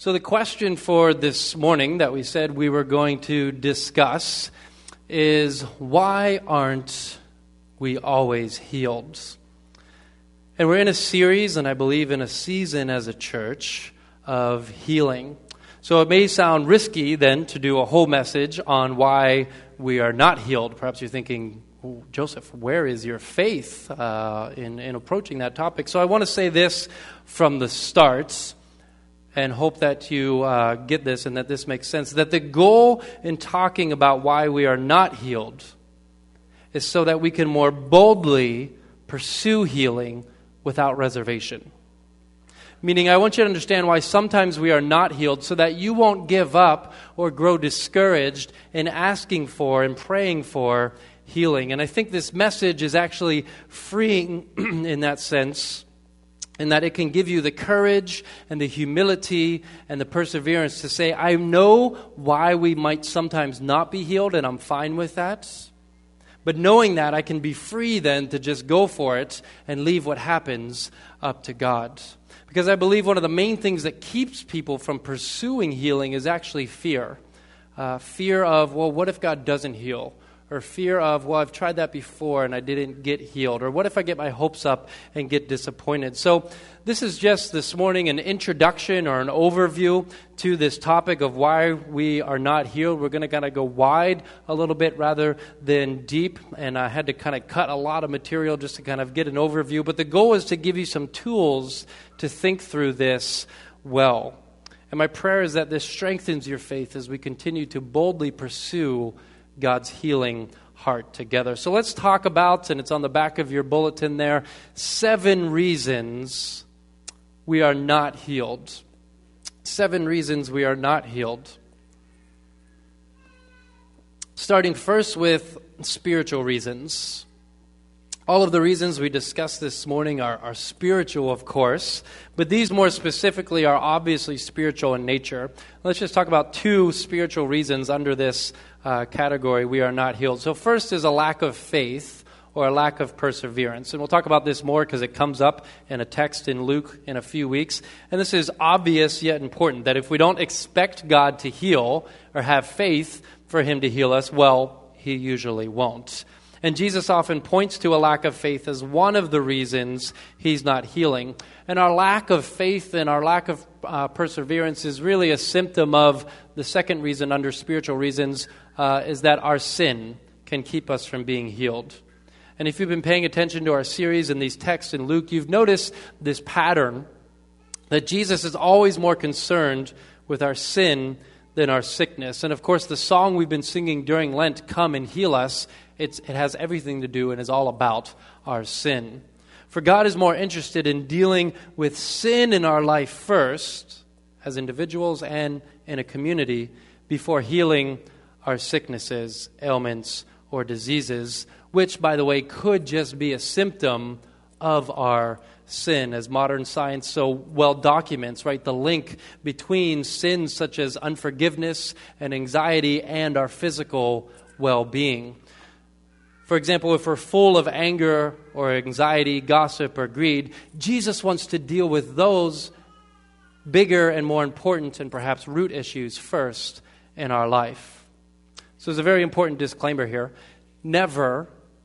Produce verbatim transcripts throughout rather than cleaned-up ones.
So the question for this morning that we said we were going to discuss is, why aren't we always healed? And we're in a series, and I believe in a season as a church, of healing. So it may sound risky then to do a whole message on why we are not healed. Perhaps you're thinking, oh, Joseph, where is your faith uh, in, in approaching that topic? So I want to say this from the start, and hope that you uh, get this and that this makes sense, that the goal in talking about why we are not healed is so that we can more boldly pursue healing without reservation. Meaning, I want you to understand why sometimes we are not healed, so that you won't give up or grow discouraged in asking for and praying for healing. And I think this message is actually freeing in that sense, in that it can give you the courage and the humility and the perseverance to say, I know why we might sometimes not be healed, and I'm fine with that. But knowing that, I can be free then to just go for it and leave what happens up to God. Because I believe one of the main things that keeps people from pursuing healing is actually fear. Uh, fear of, well, what if God doesn't heal? Or fear of, well, I've tried that before and I didn't get healed. Or what if I get my hopes up and get disappointed? So this is just this morning an introduction or an overview to this topic of why we are not healed. We're going to kind of go wide a little bit rather than deep. And I had to kind of cut a lot of material just to kind of get an overview. But the goal is to give you some tools to think through this well. And my prayer is that this strengthens your faith as we continue to boldly pursue God's healing heart together. So let's talk about, and it's on the back of your bulletin there, seven reasons we are not healed. Seven reasons we are not healed. Starting first with spiritual reasons. All of the reasons we discussed this morning are, are spiritual, of course, but these more specifically are obviously spiritual in nature. Let's just talk about two spiritual reasons under this uh, category we are not healed. So first is a lack of faith or a lack of perseverance. And we'll talk about this more because it comes up in a text in Luke in a few weeks. And this is obvious yet important, that if we don't expect God to heal or have faith for Him to heal us, well, He usually won't. And Jesus often points to a lack of faith as one of the reasons He's not healing. And our lack of faith and our lack of uh, perseverance is really a symptom of the second reason under spiritual reasons, uh, is that our sin can keep us from being healed. And if you've been paying attention to our series and these texts in Luke, you've noticed this pattern that Jesus is always more concerned with our sin than our sickness. And of course, the song we've been singing during Lent, Come and Heal Us, It's, it has everything to do and is all about our sin. For God is more interested in dealing with sin in our life first, as individuals and in a community, before healing our sicknesses, ailments, or diseases, which, by the way, could just be a symptom of our sin, as modern science so well documents, right? The link between sins such as unforgiveness and anxiety and our physical well-being. For example, if we're full of anger or anxiety, gossip or greed, Jesus wants to deal with those bigger and more important and perhaps root issues first in our life. So there's a very important disclaimer here. Never,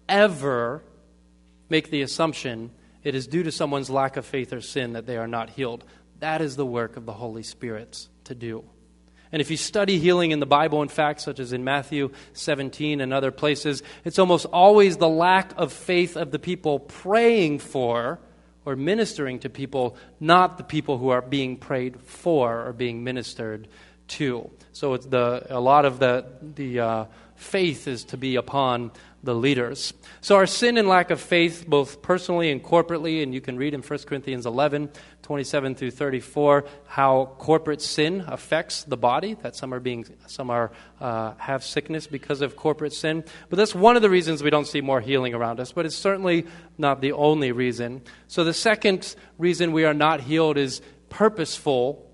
ever make the assumption it is due to someone's lack of faith or sin that they are not healed. That is the work of the Holy Spirit to do. And if you study healing in the Bible, in fact, such as in Matthew seventeen and other places, it's almost always the lack of faith of the people praying for or ministering to people, not the people who are being prayed for or being ministered to. So it's the a lot of the the uh, faith is to be upon the leaders. So our sin and lack of faith, both personally and corporately, and you can read in First Corinthians eleven, twenty-seven through thirty-four, how corporate sin affects the body, that some are being, some are uh, have sickness because of corporate sin. But that's one of the reasons we don't see more healing around us, but it's certainly not the only reason. So the second reason we are not healed is purposeful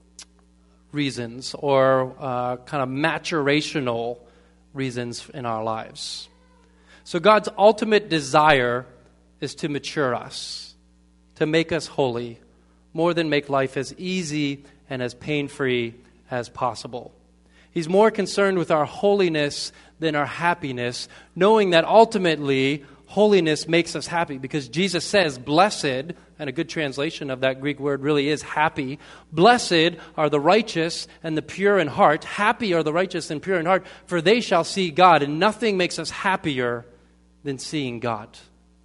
reasons, or uh, kind of maturational reasons in our lives. So God's ultimate desire is to mature us, to make us holy more than make life as easy and as pain-free as possible. He's more concerned with our holiness than our happiness, knowing that ultimately holiness makes us happy, because Jesus says, blessed, and a good translation of that Greek word really is happy. Blessed are the righteous and the pure in heart. Happy are the righteous and pure in heart, for they shall see God. And nothing makes us happier than seeing God.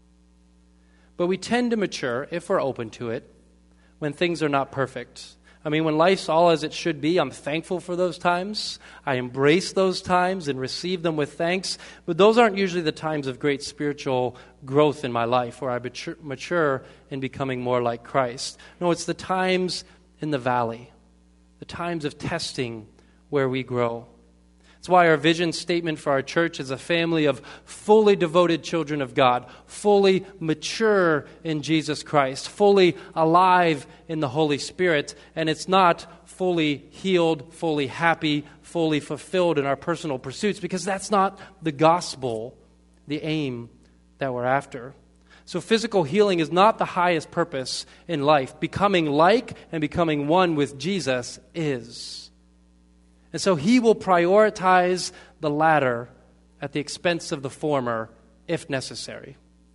But we tend to mature, if we're open to it, when things are not perfect. I mean, when life's all as it should be, I'm thankful for those times. I embrace those times and receive them with thanks. But those aren't usually the times of great spiritual growth in my life, where I mature, mature in becoming more like Christ. No, it's the times in the valley, the times of testing where we grow. That's why our vision statement for our church is a family of fully devoted children of God, fully mature in Jesus Christ, fully alive in the Holy Spirit, and it's not fully healed, fully happy, fully fulfilled in our personal pursuits, because that's not the gospel, the aim that we're after. So physical healing is not the highest purpose in life. Becoming like and becoming one with Jesus is. And so he will prioritize the latter at the expense of the former, if necessary.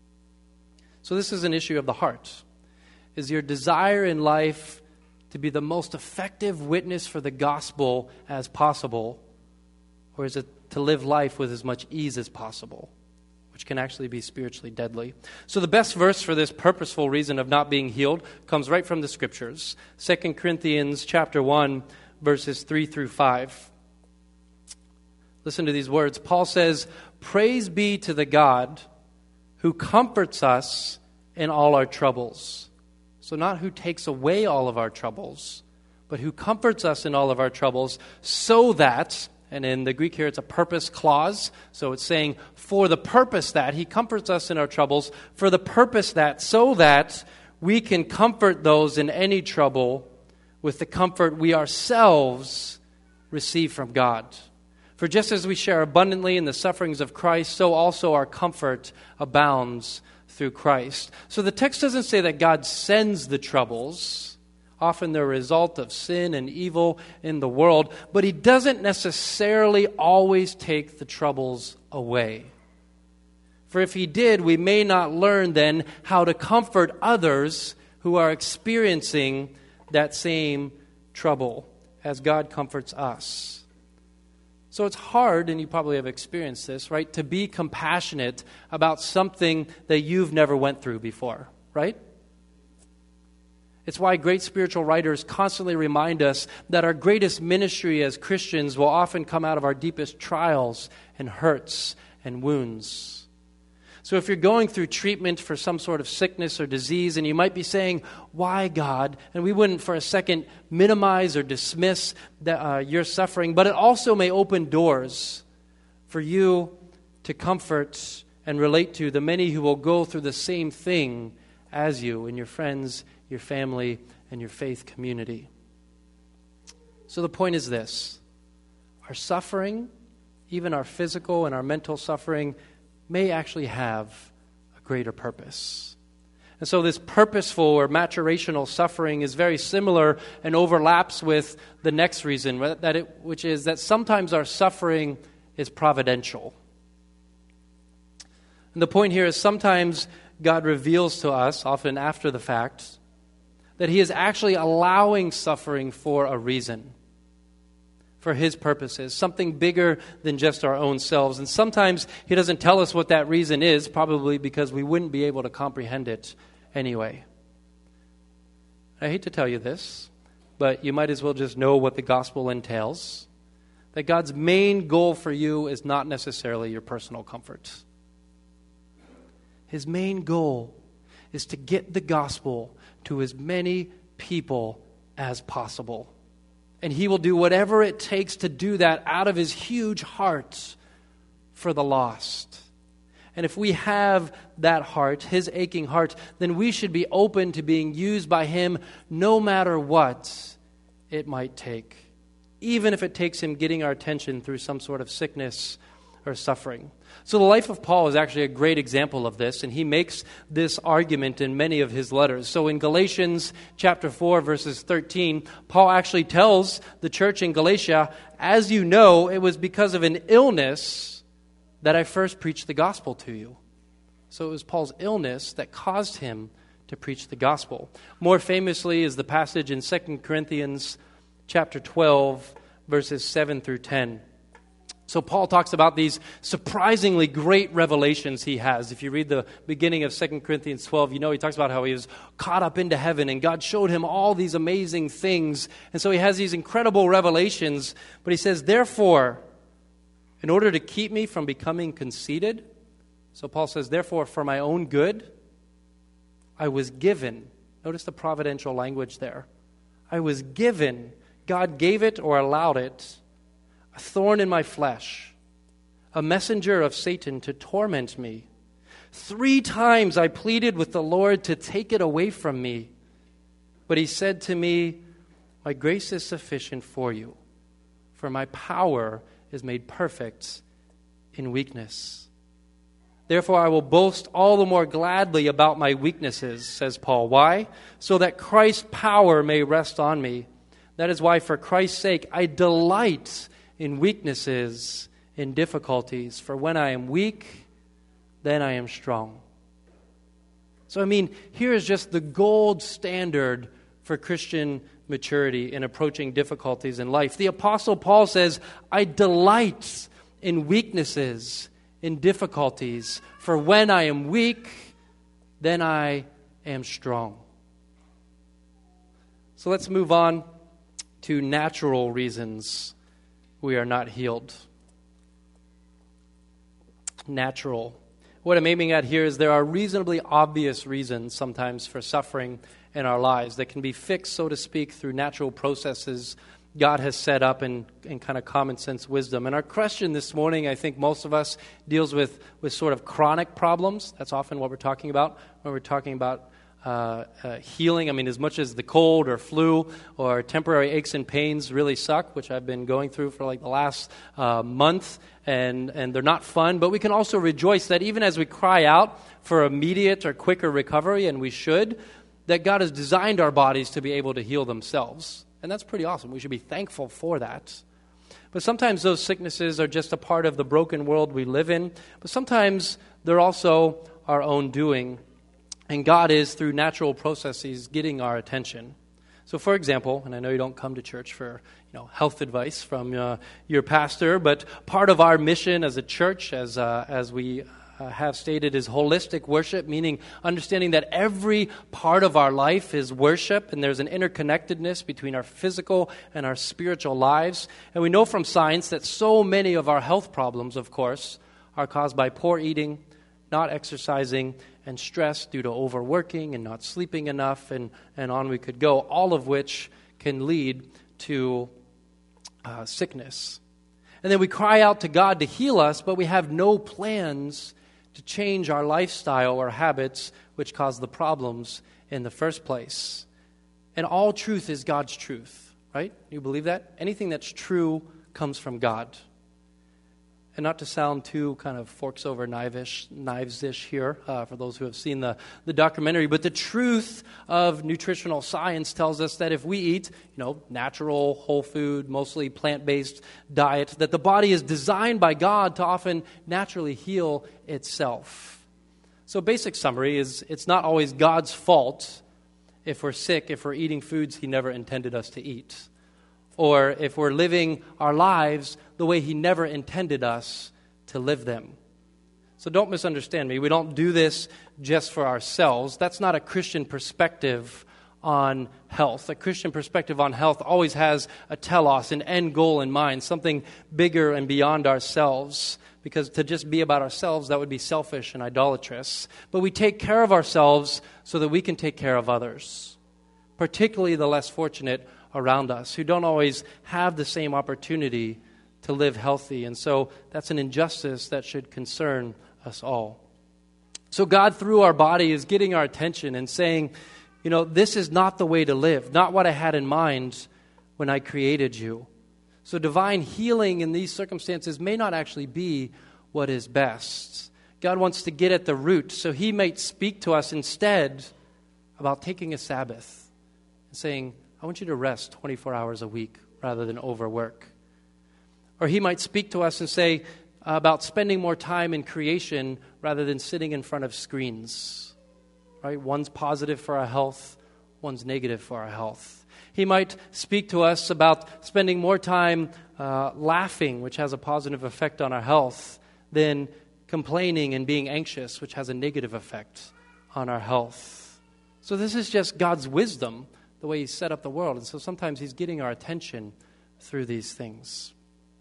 So this is an issue of the heart. Is your desire in life to be the most effective witness for the gospel as possible, or is it to live life with as much ease as possible, which can actually be spiritually deadly? So the best verse for this purposeful reason of not being healed comes right from the Scriptures. Second Corinthians chapter one, verses three through five. Listen to these words. Paul says, "Praise be to the God who comforts us in all our troubles." So not who takes away all of our troubles, but who comforts us in all of our troubles, so that, and in the Greek here it's a purpose clause, so it's saying for the purpose that, he comforts us in our troubles, for the purpose that, so that we can comfort those in any trouble with the comfort we ourselves receive from God. For just as we share abundantly in the sufferings of Christ, so also our comfort abounds through Christ. So the text doesn't say that God sends the troubles. Often they're a result of sin and evil in the world, but he doesn't necessarily always take the troubles away. For if he did, we may not learn then how to comfort others who are experiencing that same trouble as God comforts us. So it's hard, and you probably have experienced this, right, to be compassionate about something that you've never went through before, right? It's why great spiritual writers constantly remind us that our greatest ministry as Christians will often come out of our deepest trials and hurts and wounds. So if you're going through treatment for some sort of sickness or disease, and you might be saying, why, God? And we wouldn't for a second minimize or dismiss the, uh, your suffering, but it also may open doors for you to comfort and relate to the many who will go through the same thing as you in your friends, your family, and your faith community. So the point is this: our suffering, even our physical and our mental suffering, may actually have a greater purpose. And so this purposeful or maturational suffering is very similar and overlaps with the next reason, that it, which is that sometimes our suffering is providential. And the point here is sometimes God reveals to us, often after the fact, that he is actually allowing suffering for a reason, for his purposes, something bigger than just our own selves. And sometimes he doesn't tell us what that reason is, probably because we wouldn't be able to comprehend it anyway. I hate to tell you this, but you might as well just know what the gospel entails. That God's main goal for you is not necessarily your personal comfort. His main goal is to get the gospel to as many people as possible. And he will do whatever it takes to do that out of his huge heart for the lost. And if we have that heart, his aching heart, then we should be open to being used by him no matter what it might take. Even if it takes him getting our attention through some sort of sickness or suffering. So the life of Paul is actually a great example of this, and he makes this argument in many of his letters. So in Galatians chapter four, verses thirteen, Paul actually tells the church in Galatia, as you know, it was because of an illness that I first preached the gospel to you. So it was Paul's illness that caused him to preach the gospel. More famously is the passage in Second Corinthians chapter twelve, verses seven through ten. So Paul talks about these surprisingly great revelations he has. If you read the beginning of Second Corinthians twelve, you know he talks about how he was caught up into heaven and God showed him all these amazing things. And so he has these incredible revelations. But he says, therefore, in order to keep me from becoming conceited, so Paul says, therefore, for my own good, I was given. Notice the providential language there. I was given. God gave it or allowed it. A thorn in my flesh, a messenger of Satan to torment me. Three times I pleaded with the Lord to take it away from me. But he said to me, my grace is sufficient for you, for my power is made perfect in weakness. Therefore I will boast all the more gladly about my weaknesses, says Paul. Why? So that Christ's power may rest on me. That is why, for Christ's sake, I delight in weaknesses, in difficulties. For when I am weak, then I am strong. So, I mean, here is just the gold standard for Christian maturity in approaching difficulties in life. The Apostle Paul says, I delight in weaknesses, in difficulties. For when I am weak, then I am strong. So let's move on to natural reasons we are not healed. Natural. What I'm aiming at here is there are reasonably obvious reasons sometimes for suffering in our lives that can be fixed, so to speak, through natural processes God has set up in, in kind of common sense wisdom. And our question this morning, I think most of us, deals with, with sort of chronic problems. That's often what we're talking about when we're talking about Uh, uh, healing. I mean, as much as the cold or flu or temporary aches and pains really suck, which I've been going through for like the last uh, month, and, and they're not fun, but we can also rejoice that even as we cry out for immediate or quicker recovery, and we should, that God has designed our bodies to be able to heal themselves. And that's pretty awesome. We should be thankful for that. But sometimes those sicknesses are just a part of the broken world we live in, but sometimes they're also our own doing. And God is, through natural processes, getting our attention. So, for example, and I know you don't come to church for you know health advice from uh, your pastor, but part of our mission as a church, as uh, as we uh, have stated, is holistic worship, meaning understanding that every part of our life is worship, and there's an interconnectedness between our physical and our spiritual lives. And we know from science that so many of our health problems, of course, are caused by poor eating, not exercising, and stress due to overworking and not sleeping enough, and, and on we could go, all of which can lead to uh, sickness. And then we cry out to God to heal us, but we have no plans to change our lifestyle or habits which cause the problems in the first place. And all truth is God's truth, right? You believe that? Anything that's true comes from God. And not to sound too kind of forks over knives-ish, knives-ish here uh, for those who have seen the, the documentary, but the truth of nutritional science tells us that if we eat, you know, natural, whole food, mostly plant-based diet, that the body is designed by God to often naturally heal itself. So basic summary is it's not always God's fault if we're sick, if we're eating foods He never intended us to eat, or if we're living our lives the way He never intended us to live them. So don't misunderstand me. We don't do this just for ourselves. That's not a Christian perspective on health. A Christian perspective on health always has a telos, an end goal in mind, something bigger and beyond ourselves. Because to just be about ourselves, that would be selfish and idolatrous. But we take care of ourselves so that we can take care of others, particularly the less fortunate around us, who don't always have the same opportunity to live healthy. And so that's an injustice that should concern us all. So God, through our body, is getting our attention and saying, you know, this is not the way to live, not what I had in mind when I created you. So divine healing in these circumstances may not actually be what is best. God wants to get at the root, so he might speak to us instead about taking a Sabbath and saying, I want you to rest twenty-four hours a week rather than overwork. Or he might speak to us and say about spending more time in creation rather than sitting in front of screens. Right? One's positive for our health, one's negative for our health. He might speak to us about spending more time uh, laughing, which has a positive effect on our health, than complaining and being anxious, which has a negative effect on our health. So this is just God's wisdom, the way he set up the world. And so sometimes he's getting our attention through these things.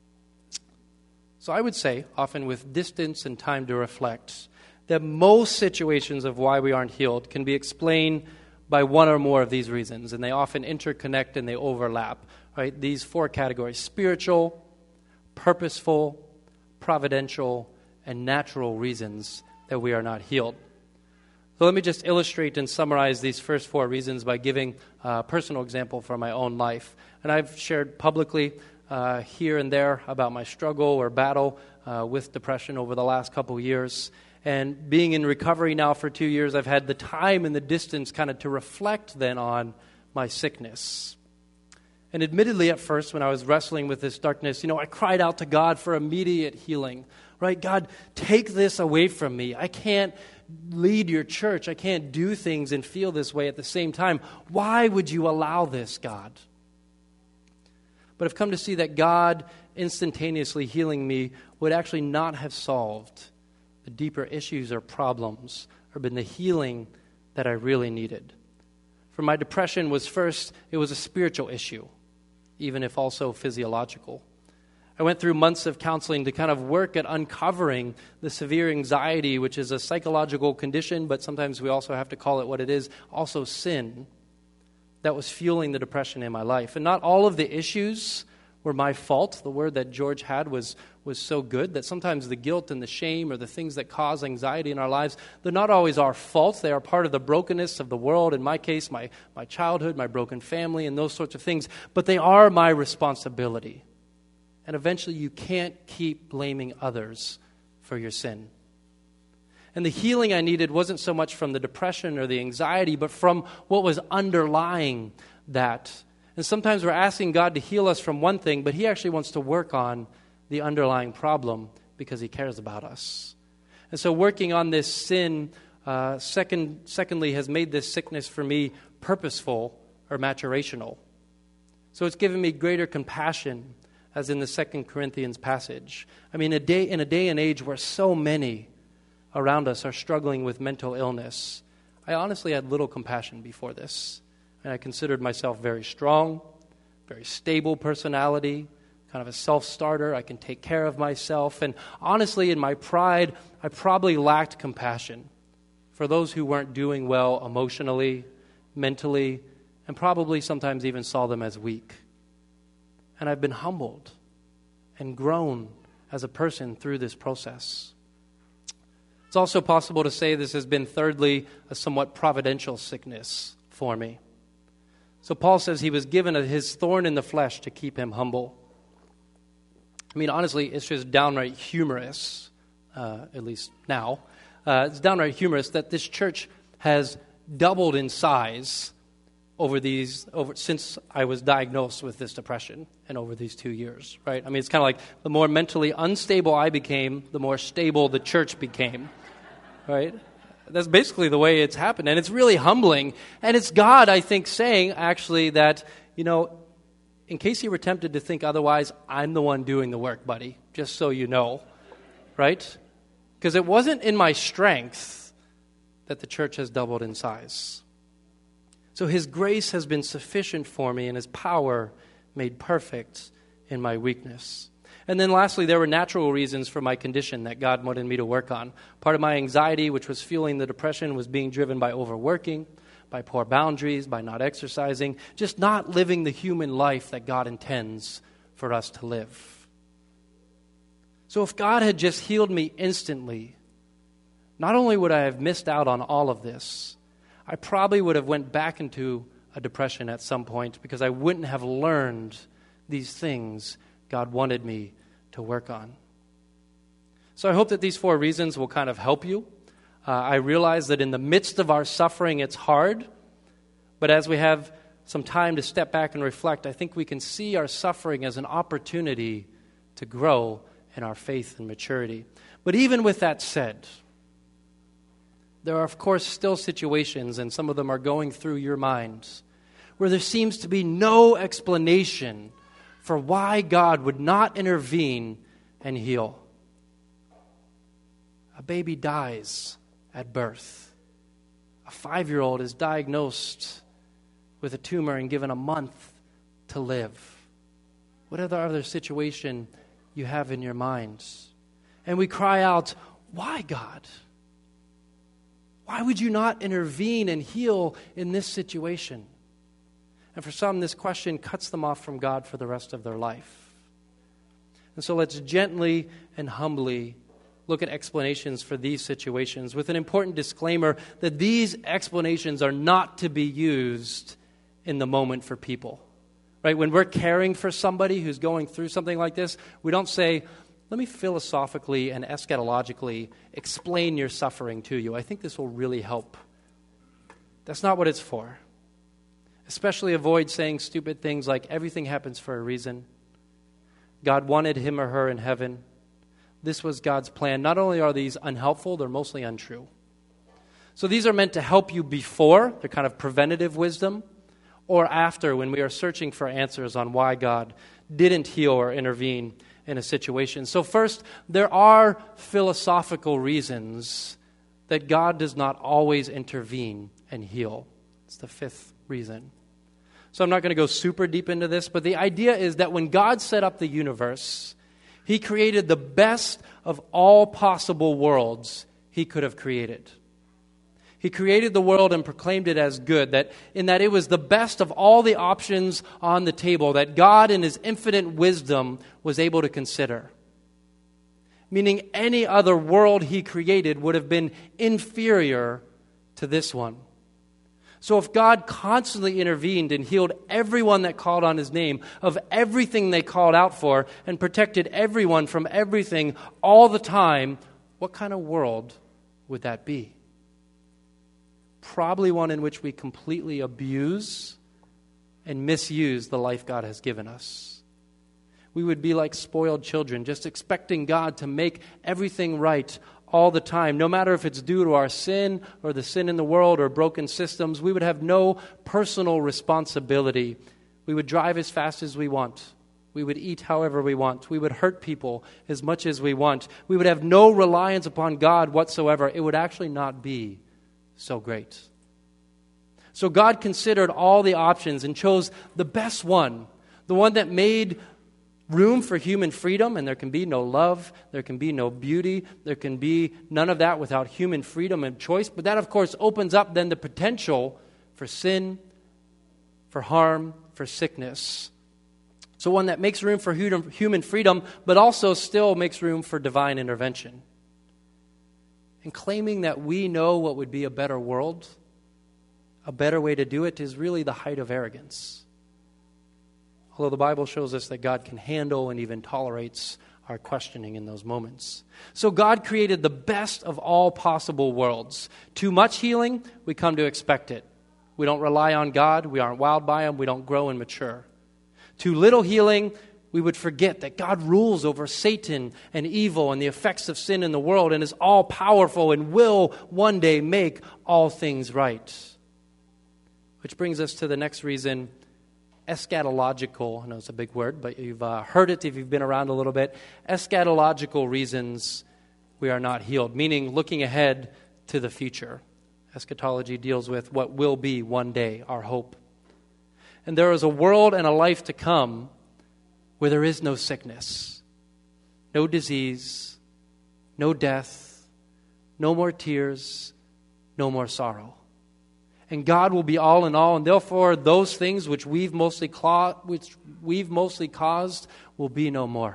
So I would say, often with distance and time to reflect, that most situations of why we aren't healed can be explained by one or more of these reasons. And they often interconnect and they overlap. Right? These four categories: spiritual, purposeful, providential, and natural reasons that we are not healed. So let me just illustrate and summarize these first four reasons by giving a personal example from my own life. And I've shared publicly uh, here and there about my struggle or battle uh, with depression over the last couple years. And being in recovery now for two years, I've had the time and the distance kind of to reflect then on my sickness. And admittedly, at first, when I was wrestling with this darkness, you know, I cried out to God for immediate healing. Right? God, take this away from me. I can't lead your church. I can't do things and feel this way at the same time. Why would you allow this, God? But I've come to see that God instantaneously healing me would actually not have solved the deeper issues or problems or been the healing that I really needed. For my depression was first, it was a spiritual issue, even if also physiological. I went through months of counseling to kind of work at uncovering the severe anxiety, which is a psychological condition, but sometimes we also have to call it what it is, also sin, that was fueling the depression in my life. And not all of the issues were my fault. The word that George had was, was so good that sometimes the guilt and the shame or the things that cause anxiety in our lives, they're not always our fault. They are part of the brokenness of the world. In my case, my, my childhood, my broken family, and those sorts of things. But they are my responsibility. And eventually you can't keep blaming others for your sin. And the healing I needed wasn't so much from the depression or the anxiety, but from what was underlying that. And sometimes we're asking God to heal us from one thing, but he actually wants to work on the underlying problem because he cares about us. And so working on this sin, uh, second, secondly, has made this sickness for me purposeful or maturational. So it's given me greater compassion, as in the Second Corinthians passage. I mean, a day, in a day and age where so many around us are struggling with mental illness, I honestly had little compassion before this. And I considered myself very strong, very stable personality, kind of a self-starter. I can take care of myself. And honestly, in my pride, I probably lacked compassion for those who weren't doing well emotionally, mentally, and probably sometimes even saw them as weak. And I've been humbled and grown as a person through this process. It's also possible to say this has been, thirdly, a somewhat providential sickness for me. So Paul says he was given a, his thorn in the flesh to keep him humble. I mean, honestly, it's just downright humorous, uh, at least now. Uh, it's downright humorous that this church has doubled in size over these, over since I was diagnosed with this depression and over these two years, right? I mean, it's kind of like the more mentally unstable I became, the more stable the church became, right? That's basically the way it's happened, and it's really humbling. And it's God, I think, saying, actually, that, you know, in case you were tempted to think otherwise, I'm the one doing the work, buddy, just so you know, right? Because it wasn't in my strength that the church has doubled in size. So his grace has been sufficient for me, and his power made perfect in my weakness. And then lastly, there were natural reasons for my condition that God wanted me to work on. Part of my anxiety, which was fueling the depression, was being driven by overworking, by poor boundaries, by not exercising, just not living the human life that God intends for us to live. So if God had just healed me instantly, not only would I have missed out on all of this, I probably would have went back into a depression at some point because I wouldn't have learned these things God wanted me to work on. So I hope that these four reasons will kind of help you. Uh, I realize that in the midst of our suffering, it's hard. But as we have some time to step back and reflect, I think we can see our suffering as an opportunity to grow in our faith and maturity. But even with that said, there are, of course, still situations, and some of them are going through your minds, where there seems to be no explanation for why God would not intervene and heal. A baby dies at birth. A five-year-old is diagnosed with a tumor and given a month to live. What other situation you have in your minds? And we cry out, why, God? Why would you not intervene and heal in this situation? And for some, this question cuts them off from God for the rest of their life. And so let's gently and humbly look at explanations for these situations with an important disclaimer that these explanations are not to be used in the moment for people. Right? When we're caring for somebody who's going through something like this, we don't say, let me philosophically and eschatologically explain your suffering to you. I think this will really help. That's not what it's for. Especially avoid saying stupid things like everything happens for a reason. God wanted him or her in heaven. This was God's plan. Not only are these unhelpful, they're mostly untrue. So these are meant to help you before, they're kind of preventative wisdom, or after when we are searching for answers on why God didn't heal or intervene in a situation. So first, there are philosophical reasons that God does not always intervene and heal. It's the fifth reason. So I'm not going to go super deep into this, but the idea is that when God set up the universe, he created the best of all possible worlds he could have created. He created the world and proclaimed it as good, that in that it was the best of all the options on the table that God in his infinite wisdom was able to consider. Meaning any other world he created would have been inferior to this one. So if God constantly intervened and healed everyone that called on his name of everything they called out for and protected everyone from everything all the time, what kind of world would that be? Probably one in which we completely abuse and misuse the life God has given us. We would be like spoiled children, just expecting God to make everything right all the time. No matter if it's due to our sin or the sin in the world or broken systems, we would have no personal responsibility. We would drive as fast as we want. We would eat however we want. We would hurt people as much as we want. We would have no reliance upon God whatsoever. It would actually not be so great. So God considered all the options and chose the best one, the one that made room for human freedom, and there can be no love, there can be no beauty, there can be none of that without human freedom and choice. But that, of course, opens up then the potential for sin, for harm, for sickness. So one that makes room for human freedom, but also still makes room for divine intervention. And claiming that we know what would be a better world, a better way to do it, is really the height of arrogance. Although the Bible shows us that God can handle and even tolerates our questioning in those moments. So God created the best of all possible worlds. Too much healing, we come to expect it. We don't rely on God, we aren't wowed by Him, we don't grow and mature. Too little healing, we would forget that God rules over Satan and evil and the effects of sin in the world and is all-powerful and will one day make all things right. Which brings us to the next reason, eschatological. I know it's a big word, but you've uh, heard it if you've been around a little bit. Eschatological reasons we are not healed, meaning looking ahead to the future. Eschatology deals with what will be one day, our hope. And there is a world and a life to come where there is no sickness, no disease, no death, no more tears, no more sorrow. And God will be all in all, and therefore those things which we've mostly cla- which we've mostly caused will be no more.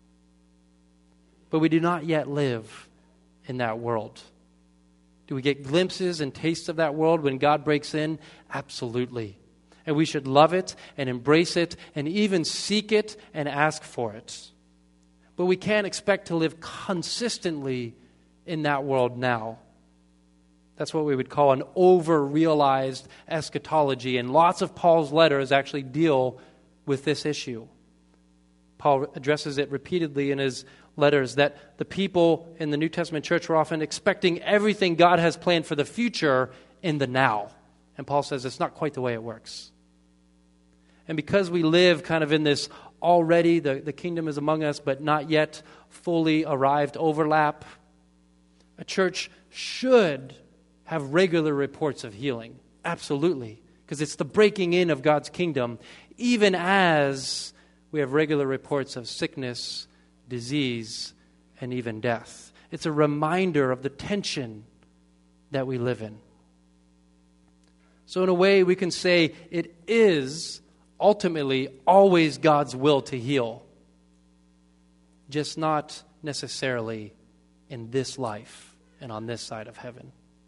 But we do not yet live in that world. Do we get glimpses and tastes of that world when God breaks in? Absolutely. And we should love it and embrace it and even seek it and ask for it. But we can't expect to live consistently in that world now. That's what we would call an over-realized eschatology, and lots of Paul's letters actually deal with this issue. Paul addresses it repeatedly in his letters, that the people in the New Testament church were often expecting everything God has planned for the future in the now. And Paul says it's not quite the way it works. And because we live kind of in this already, the, the kingdom is among us, but not yet fully arrived overlap, a church should have regular reports of healing. Absolutely. Because it's the breaking in of God's kingdom, even as we have regular reports of sickness, disease, and even death. It's a reminder of the tension that we live in. So in a way, we can say it is ultimately always God's will to heal, just not necessarily in this life and on this side of heaven.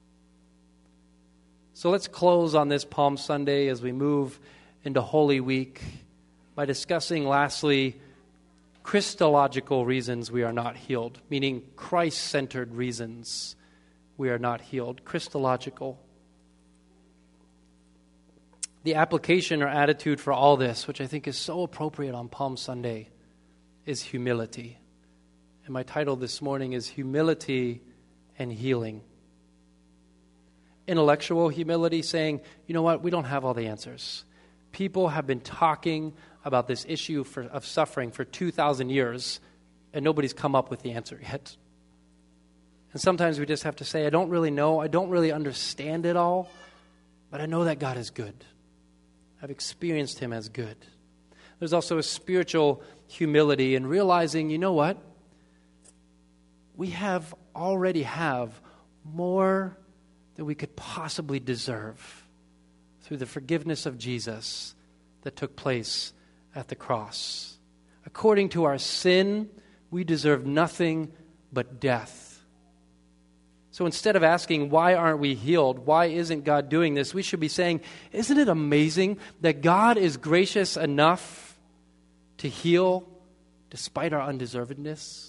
So let's close on this Palm Sunday as we move into Holy Week by discussing, lastly, Christological reasons we are not healed, meaning Christ-centered reasons we are not healed. Christological. The application or attitude for all this, which I think is so appropriate on Palm Sunday, is humility. And my title this morning is Humility and Healing. Intellectual humility, saying, you know what, we don't have all the answers. People have been talking about this issue for, of suffering for two thousand years, and nobody's come up with the answer yet. And sometimes we just have to say, I don't really know, I don't really understand it all, but I know that God is good. I've experienced Him as good. There's also a spiritual humility in realizing, you know what? We have already have more than we could possibly deserve through the forgiveness of Jesus that took place at the cross. According to our sin, we deserve nothing but death. So instead of asking, why aren't we healed? Why isn't God doing this? We should be saying, isn't it amazing that God is gracious enough to heal despite our undeservedness?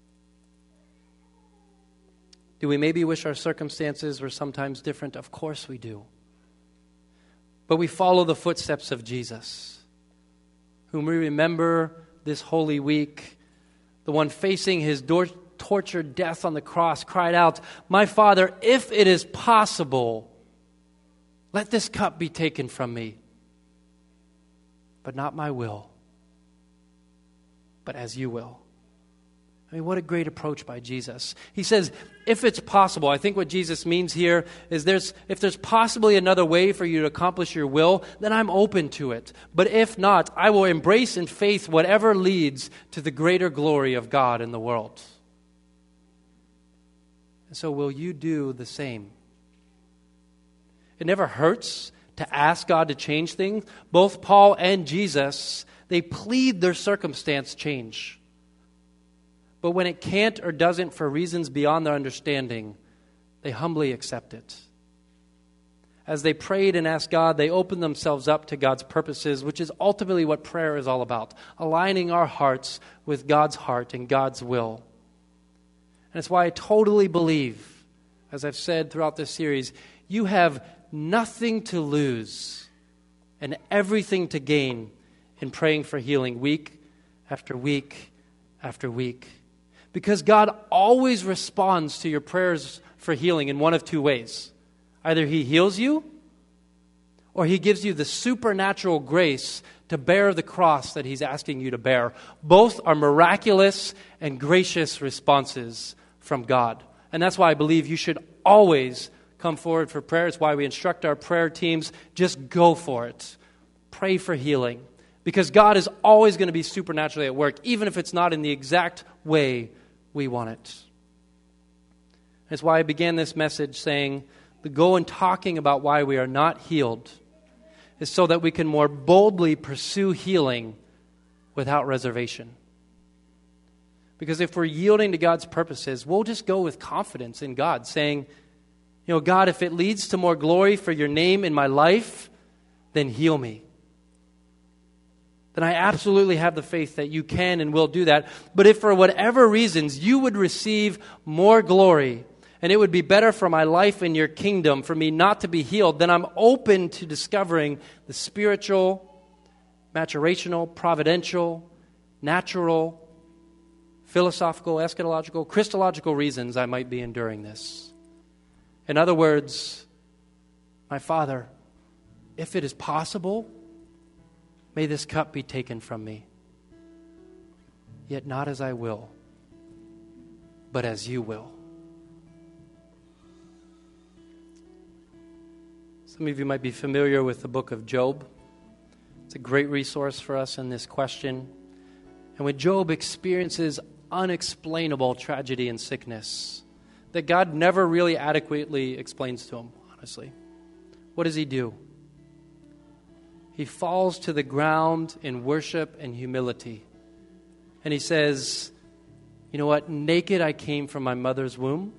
Do we maybe wish our circumstances were sometimes different? Of course we do. But we follow the footsteps of Jesus, whom we remember this Holy Week, the one facing His door. tortured death on the cross, cried out, my Father, if it is possible, let this cup be taken from me. But not my will, but as you will. I mean, what a great approach by Jesus. He says, if it's possible, I think what Jesus means here is there's if there's possibly another way for you to accomplish your will, then I'm open to it. But if not, I will embrace in faith whatever leads to the greater glory of God in the world. And so will you do the same? It never hurts to ask God to change things. Both Paul and Jesus, they plead their circumstance change. But when it can't or doesn't for reasons beyond their understanding, they humbly accept it. As they prayed and asked God, they opened themselves up to God's purposes, which is ultimately what prayer is all about, aligning our hearts with God's heart and God's will. And it's why I totally believe, as I've said throughout this series, you have nothing to lose and everything to gain in praying for healing week after week after week. Because God always responds to your prayers for healing in one of two ways. Either He heals you, or He gives you the supernatural grace to bear the cross that He's asking you to bear. Both are miraculous and gracious responses from God. And that's why I believe you should always come forward for prayer. It's why we instruct our prayer teams, just go for it. Pray for healing. Because God is always going to be supernaturally at work, even if it's not in the exact way we want it. That's why I began this message saying, the goal in talking about why we are not healed is so that we can more boldly pursue healing without reservation. Because if we're yielding to God's purposes, we'll just go with confidence in God, saying, you know, God, if it leads to more glory for your name in my life, then heal me. then I absolutely have the faith that you can and will do that. But if for whatever reasons you would receive more glory, and it would be better for my life in your kingdom for me not to be healed, then I'm open to discovering the spiritual, maturational, providential, natural, philosophical, eschatological, Christological reasons I might be enduring this. In other words, my Father, if it is possible, may this cup be taken from me. Yet not as I will, but as you will. Some of you might be familiar with the book of Job. It's a great resource for us in this question. And when Job experiences unexplainable tragedy and sickness that God never really adequately explains to him, honestly, what does he do? He falls to the ground in worship and humility. And he says, you know what? Naked I came from my mother's womb,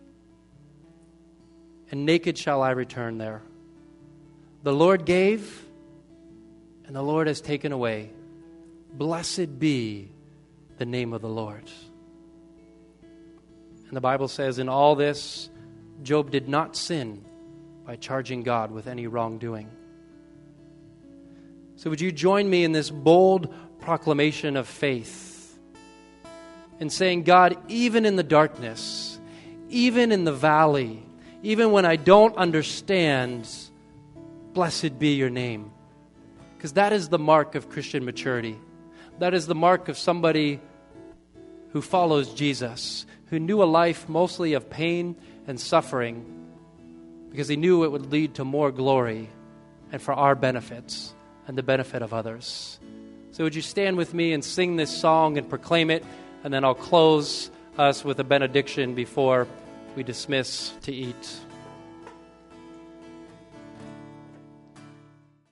and naked shall I return there. The Lord gave, and the Lord has taken away. Blessed be the name of the Lord. And the Bible says in all this, Job did not sin by charging God with any wrongdoing. So would you join me in this bold proclamation of faith in saying, God, even in the darkness, even in the valley, even when I don't understand, blessed be your name. Because that is the mark of Christian maturity. That is the mark of somebody who follows Jesus, who knew a life mostly of pain and suffering because he knew it would lead to more glory and for our benefits and the benefit of others. So would you stand with me and sing this song and proclaim it, and then I'll close us with a benediction before we dismiss to eat.